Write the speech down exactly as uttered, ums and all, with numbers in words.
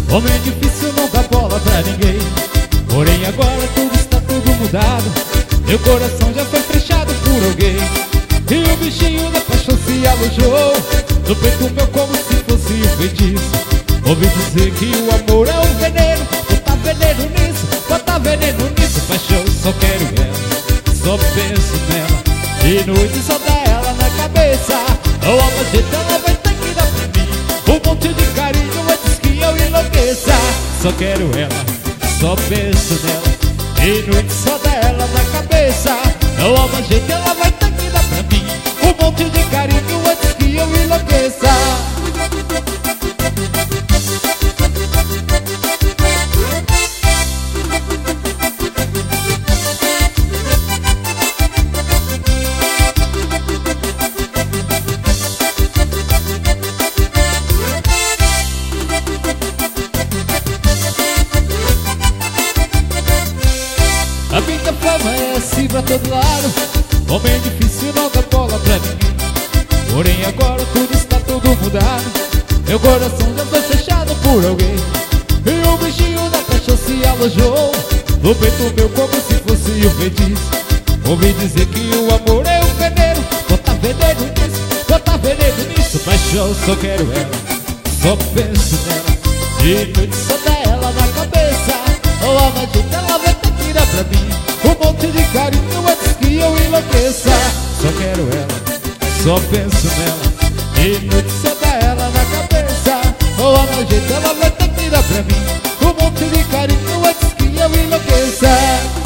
Homem difícil não dá bola pra ninguém. Porém agora tudo está tudo mudado. Meu coração já foi fechado por alguém. E o bichinho da paixão se alojou no peito meu como se fosse um feitiço. Ouvi dizer que o amor é um veneno. Bota veneno nisso, bota veneno nisso. Paixão, só quero ela, só penso nela. De noite só dá ela na cabeça. Ou a jeito ela vai ter que dar pra mim um monte de carinho antes que eu enlouqueça. Só quero ela, só penso nela. De noite só dá ela na cabeça. Ou a jeito ela vai ter que dar pra mim um monte de carinho antes que eu enlouqueça. A minha fama é assim pra todo lado. Homem difícil não dá bola pra ninguém. Porém agora tudo está tudo mudado. Meu coração já foi fechado por alguém. E o bichinho da paixão se alojou no peito meu como se fosse um feitiço. Ouvi dizer que o amor é um veneno. Bota veneno nisso, bota veneno nisso. Paixão, só quero ela, só penso nela. De noite só dá ela na cabeça. Ou a magia ela vai ter que dar pra mim um monte de carinho antes que eu enlouqueça. Só quero ela, só penso nela. De noite só dá ela na cabeça. Ou a magia ela vai ter que dar pra mim um monte de carinho antes que eu enlouqueça.